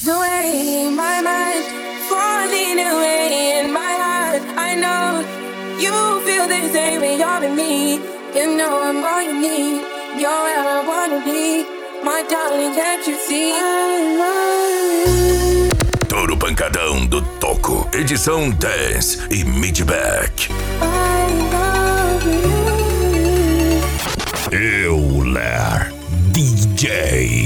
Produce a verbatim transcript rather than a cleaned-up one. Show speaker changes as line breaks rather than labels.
away in my mind, falling away in my heart. I know you feel the same way you're with me. You know I'm all you need. You're where I wanna be. My darling, can't you see? I love you.
Todo pancadão do Toco. Edição dez e Midback.
I love you.
Euler D J.